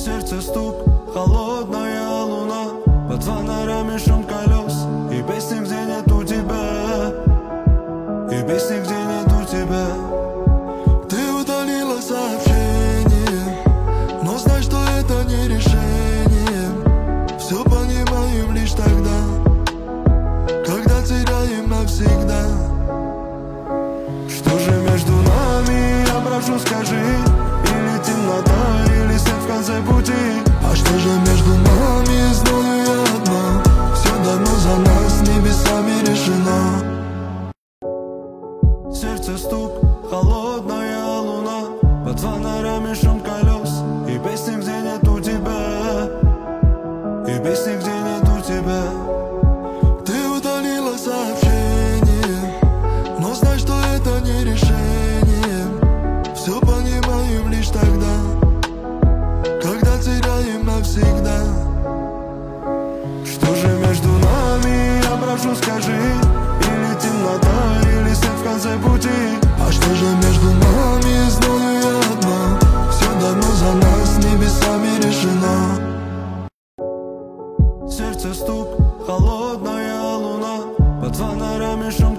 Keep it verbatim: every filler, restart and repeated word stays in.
Сердце стук, холодная луна, под фонарями шум колес. И песни, где нету тебя, и песни, где нету тебя. Ты удалила сообщение, но знай, что это не решение. Все понимаем лишь тогда, когда теряем навсегда. Что же между нами, я прошу, скажи. Или темнота, или свет в конце пути. А что же между нами, знаю я одно: все давно за нас небесами решено. Сердце стук, холодная луна, под фонарями шум колес. И песни, где нету тебя, и песни, где нету тебя. Ты удалила сообщение, но знай, что это не решение. Все понимаем лишь тогда, когда теряем навсегда. Что же между нами, я прошу, скажи. Или темнота, или свет в конце пути. А что же между нами, знаю я одно: все давно за нас небесами решено. Сердце стук, холодная луна, под фонарями шум